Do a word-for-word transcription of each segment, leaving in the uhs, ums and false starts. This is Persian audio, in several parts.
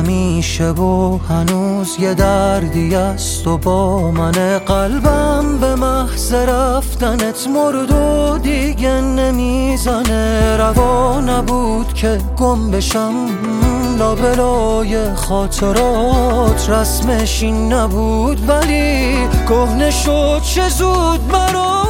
همیشه و هنوز یه دردی است و با من. قلبم به محض رفتنت مرد و دیگه نمیزنه. روا نبود که گم بشم لابلای خاطرات، رسمش این نبود ولی کهنه شد چه زود برات.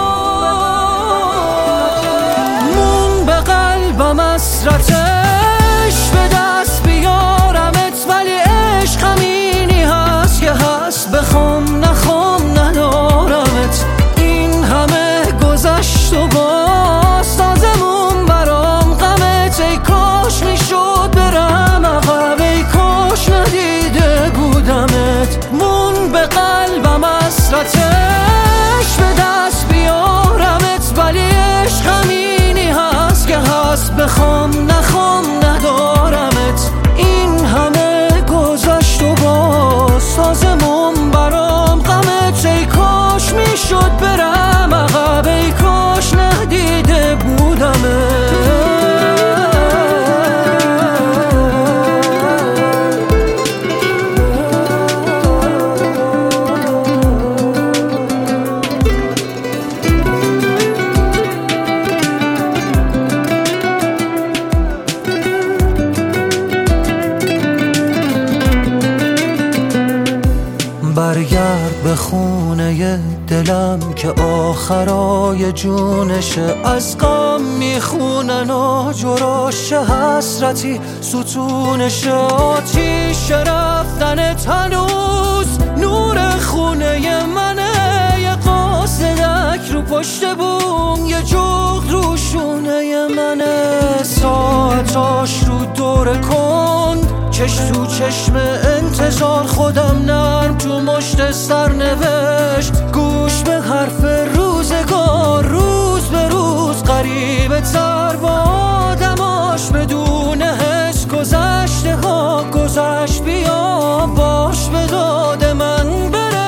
مون به قلبم حسرتش به دست بیارمت، ولی عشق همینی هست که هست، بخوام نخوام ندارمت. این همه گذشت و باز تازمون برام غمت. ای کاش میشد برم عقب، ای کاش ندیده بودمت. مون به قلبم حسرتش به دست بیارمت، ولی عشق همینی هست که هست، بخوام نخوام ندارمت. این همه گذشت و باز تازمون برام غمت. ای کاش میشد برم عقب، ای کاش ندیده بودمت. برگرد به خونه دلم که آخرای جونشه. از غم میخونن آجراش حسرتی ستونشه. آتیش رفتنت هنوز نور خونه منه. یه قاصدک رو پشت بوم، یه جغد رو شونه منه. ساعتاش رو دور کند، چش تو چشم انتظار، خودم نرم تو مشت سر نوشت. گوش به حرف روزگار، روز به روز غریبه تر با آدماش. بدون حس گذشته ها گذشت، بیا باش به داد من بره.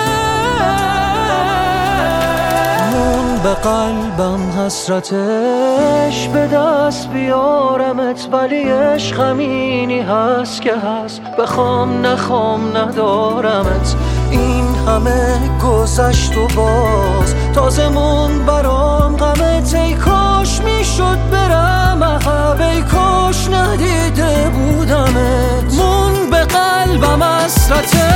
مون به قلبم حسرتش به دست بیارمت، ولی عشق همینی هست که هست، بخوام نخوام ندارمت. این همه گذشت و باز تازمون برام غمت. ای کاش میشد برم عقب، ای کاش ندیده بودمت. مون به قلبم حسرتش